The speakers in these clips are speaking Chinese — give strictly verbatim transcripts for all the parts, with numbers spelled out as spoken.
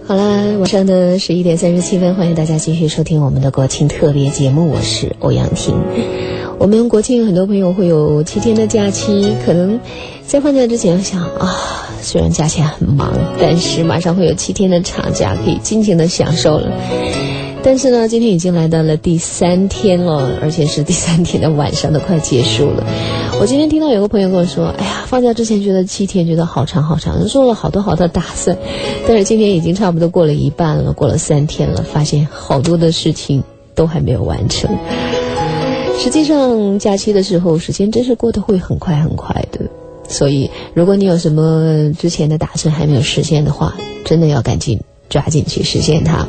好了，晚上的十一点三十七分，欢迎大家继续收听我们的国庆特别节目，我是欧阳婷。我们国庆很多朋友会有七天的假期，可能在放假之前想啊，虽然假期很忙，但是马上会有七天的长假，可以尽情的享受了。但是呢，今天已经来到了第三天了，而且是第三天的晚上都快结束了。我今天听到有个朋友跟我说，哎呀，放假之前觉得七天觉得好长好长，做了好多好多打算，但是今天已经差不多过了一半了，过了三天了，发现好多的事情都还没有完成。实际上假期的时候，时间真是过得会很快很快的，所以如果你有什么之前的打算还没有实现的话，真的要赶紧抓紧去实现它。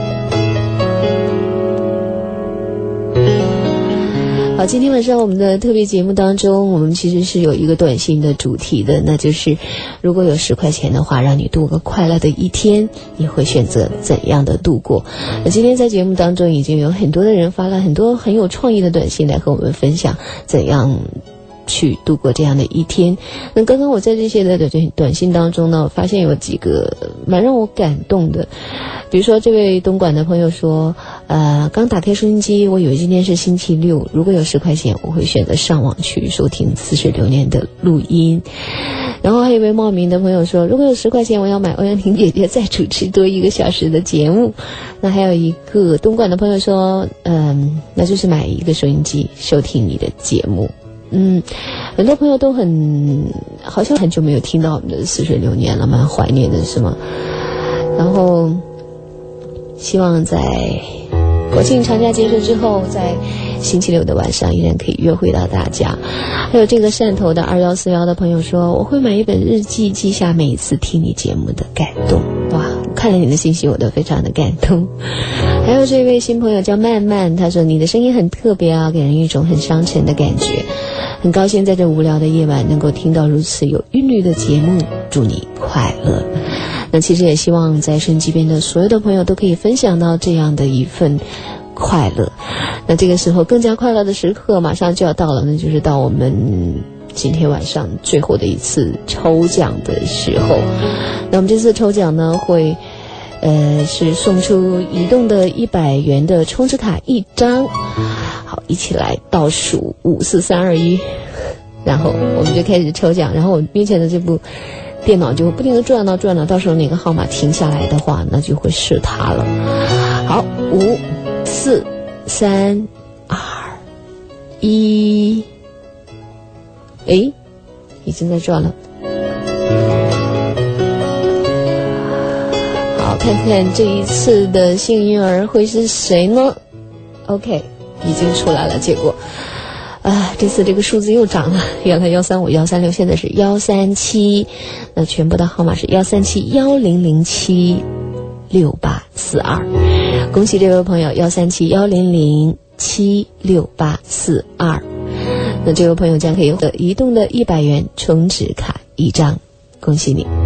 好，今天晚上我们的特别节目当中，我们其实是有一个短信的主题的，那就是如果有十块钱的话，让你度个快乐的一天，你会选择怎样的度过？那今天在节目当中已经有很多的人发了很多很有创意的短信来和我们分享怎样去度过这样的一天。那刚刚我在这些的短信当中呢，我发现有几个蛮让我感动的。比如说这位东莞的朋友说，呃，刚打开收音机，我以为今天是星期六，如果有十块钱，我会选择上网去收听似水流年的录音。然后还有一位冒名的朋友说，如果有十块钱，我要买欧阳婷姐姐再主持多一个小时的节目。那还有一个东莞的朋友说，嗯，那就是买一个收音机收听你的节目。嗯，很多朋友都很好像很久没有听到我们的似水流年了，蛮怀念的是吗？然后希望在国庆长假结束之后，在星期六的晚上依然可以约会到大家。还有这个汕头的二幺四幺的朋友说，我会买一本日记，记下每一次听你节目的感动。哇，看了你的信息我都非常的感动。还有这位新朋友叫曼曼，他说你的声音很特别啊，给人一种很伤沉的感觉，很高兴在这无聊的夜晚能够听到如此有韵律的节目，祝你快乐。那其实也希望在收音机边的所有的朋友都可以分享到这样的一份快乐。那这个时候更加快乐的时刻马上就要到了，那就是到我们今天晚上最后的一次抽奖的时候。那我们这次抽奖呢，会呃是送出移动的一百元的充值卡一张。好，一起来倒数五四三二一，然后我们就开始抽奖。然后我面前的这部电脑就不停地转到转到，到时候哪个号码停下来的话，那就会是它了。好，五四三二一，诶，已经在转了。好，看看这一次的幸运儿会是谁呢？ OK， 已经出来了，结果啊，这次这个数字又涨了，原来幺三五幺三六，现在是幺三七，那全部的号码是幺三七幺零零七六八四二。恭喜这位朋友幺三七幺零零七六八四二。那这位朋友将可以获得移动的一百元充值卡一张，恭喜你。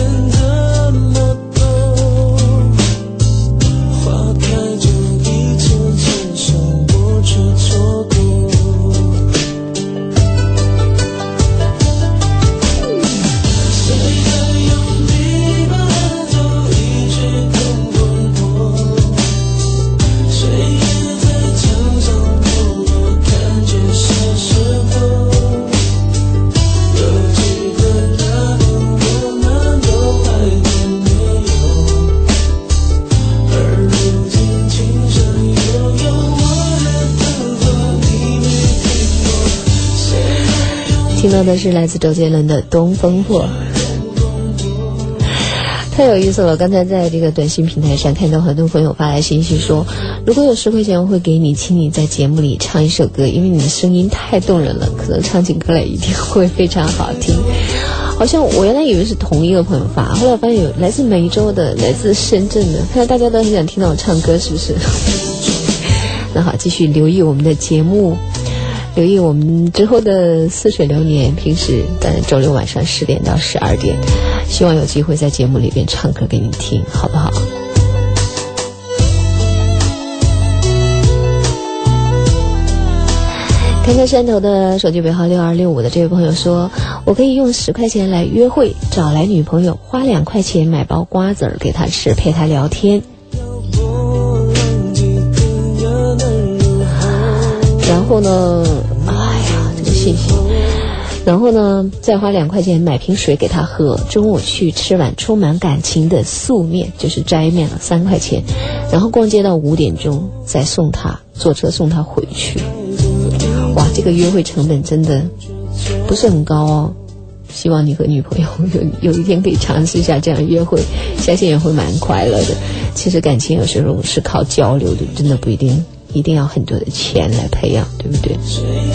花开就一直听到的是来自周杰伦的《东风破》。太有意思了，刚才在这个短信平台上看到很多朋友发来信息说，如果有十块钱我会给你，请你在节目里唱一首歌，因为你的声音太动人了，可能唱起歌来一定会非常好听。好像我原来以为是同一个朋友发，后来发现有来自梅州的，来自深圳的，看来大家都很想听到我唱歌，是不是？那好，继续留意我们的节目，留意我们之后的似水流年，平时在周六晚上十点到十二点，希望有机会在节目里边唱歌给你听，好不好？看看山头的手机尾号六二六五的这位朋友说，我可以用十块钱来约会，找来女朋友，花两块钱买包瓜子儿给她吃，陪她聊天。然后呢，哎呀，这个信息。然后呢，再花两块钱买瓶水给他喝，中午去吃碗充满感情的素面，就是斋面了，三块钱。然后逛街到五点钟，再送他坐车送他回去。哇，这个约会成本真的不是很高哦。希望你和女朋友有有一天可以尝试一下这样约会，相信也会蛮快乐的。其实感情有时候是靠交流的，真的不一定一定要很多的钱来培养，对不对？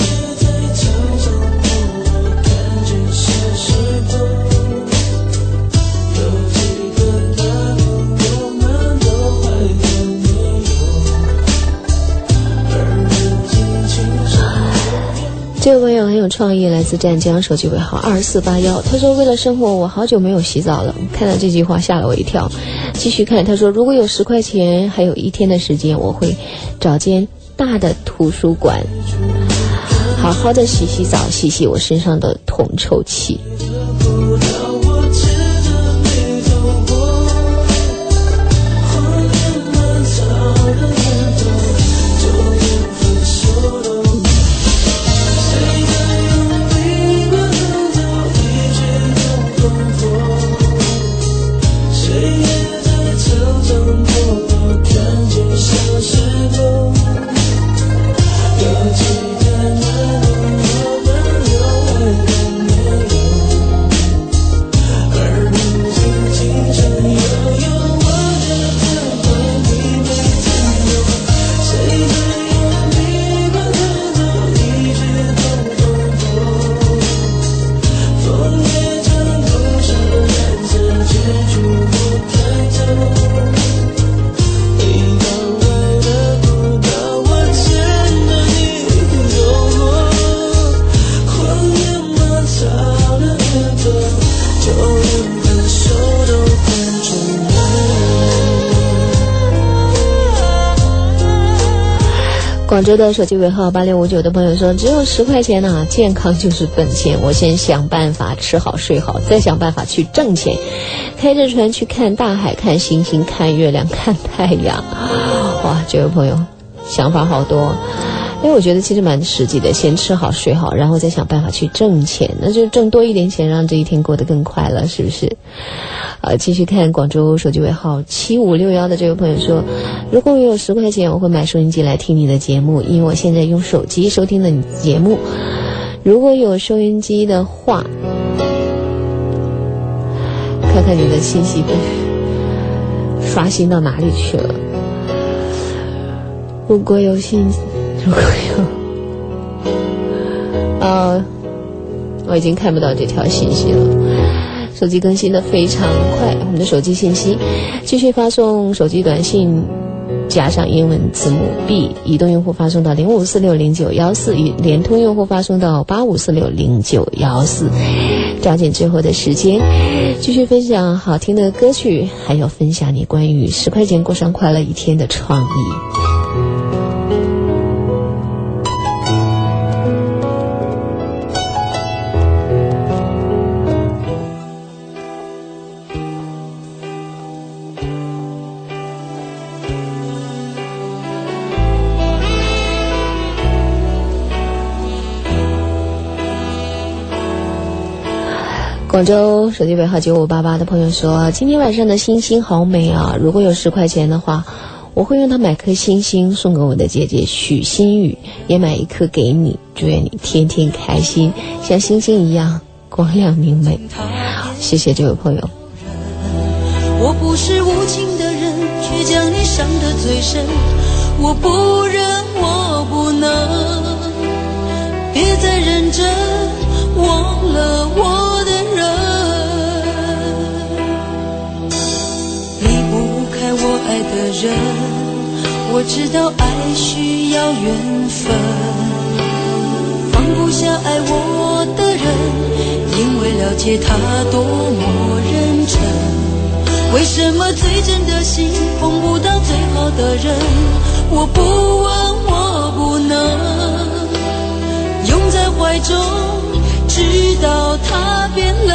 这位朋友很有创意，来自湛江，手机尾号二四八幺。他说，为了生活我好久没有洗澡了。看到这句话吓了我一跳。继续看，他说，如果有十块钱还有一天的时间，我会找间大的图书馆，好好的洗洗澡，洗洗我身上的铜臭气。广州的手机尾号八六五九的朋友说，只有十块钱啊，健康就是本钱，我先想办法吃好睡好，再想办法去挣钱，开着船去看大海，看星星，看月亮，看太阳。哇，这位朋友想法好多，因为我觉得其实蛮实际的，先吃好睡好，然后再想办法去挣钱，那就挣多一点钱，让这一天过得更快乐，是不是？呃，继续看广州手机尾号七五六幺的这位朋友说，如果我有十块钱，我会买收音机来听你的节目，因为我现在用手机收听的你节目。如果有收音机的话，看看你的信息被刷新到哪里去了。如果有信，如果有，呃，我已经看不到这条信息了。手机更新的非常快，我们的手机信息继续发送手机短信加上英文字母 B， 移动用户发送到零五四六零九一四，联通用户发送到八五四六零九一四。抓紧之后的时间，继续分享好听的歌曲，还有分享你关于十块钱过上快乐一天的创意。广州手机尾号九五八八的朋友说，今天晚上的星星好美啊，如果有十块钱的话， 我会用它买颗星星送给我的姐姐许心雨，也买一颗给你，祝愿你天天开心，像星星一样光亮明媚。谢谢这位朋友。 我不是无情的人，却将你伤得最深，我不忍，我不能，别再认真忘了我的人，离不开我爱的人，我知道爱需要缘分，放不下爱我的人，因为了解他多么认真，为什么最真的心碰不到最好的人，我不问，我不能拥在怀中，直到他变冷。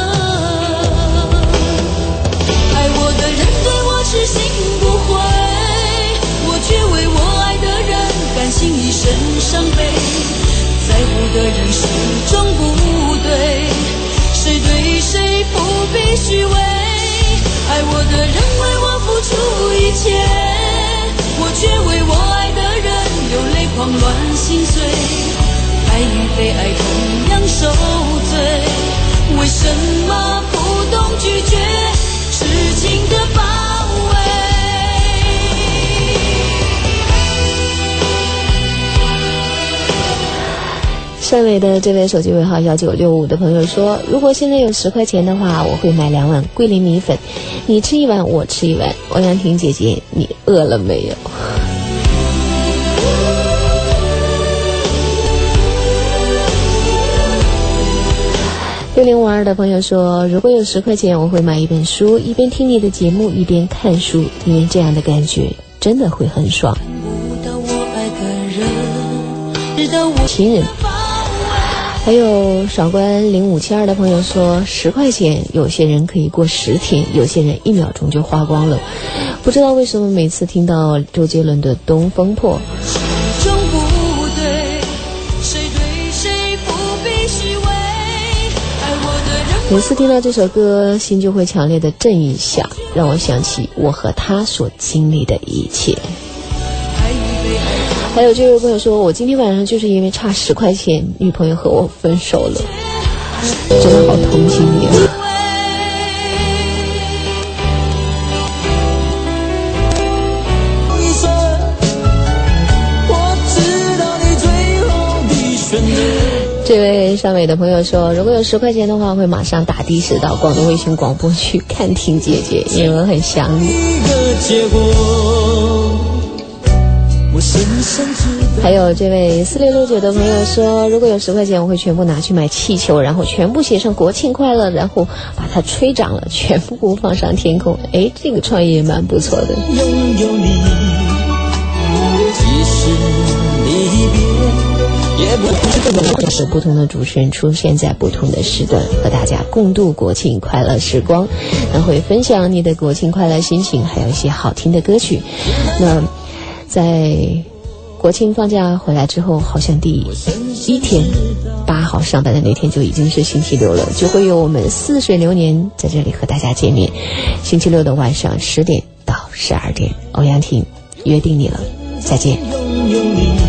爱我的人对我痴心不悔，我却为我爱的人甘心一生伤悲，在乎的人始终不对，谁对谁不必虚伪，爱我的人为我付出一切，我却为我爱的人流泪狂乱心碎，爱与被爱同样受罪，为什么不懂拒绝痴情的包围。 汕尾的这位手机尾号幺九六五的朋友说，如果现在有十块钱的话，我会买两碗桂林米粉，你吃一碗我吃一碗。欧阳婷姐姐，你饿了没有？六零五二的朋友说，如果有十块钱，我会买一本书，一边听你的节目一边看书，因为这样的感觉真的会很爽。情人。还有少关零五七二的朋友说，十块钱有些人可以过十天，有些人一秒钟就花光了。不知道为什么每次听到周杰伦的《东风破》，每次听到这首歌，心就会强烈的震一下，让我想起我和他所经历的一切。还有这位朋友说，我今天晚上就是因为差十块钱，女朋友和我分手了，真的好同情你啊。这位上尾的朋友说，如果有十块钱的话，会马上打的士到广东卫星广播去看婷姐姐，因为我很想你。还有这位四六六九的朋友说，如果有十块钱，我会全部拿去买气球，然后全部写上国庆快乐，然后把它吹涨了，全部放上天空。哎，这个创意也蛮不错的。拥有你，即使离别也不是不同的主持人出现在不同的时段，和大家共度国庆快乐时光，那会分享你的国庆快乐心情，还有一些好听的歌曲。那在国庆放假回来之后，好像第一天八号上班的那天就已经是星期六了，就会有我们似水流年在这里和大家见面。星期六的晚上十点到十二点，欧阳婷约定你了，再见。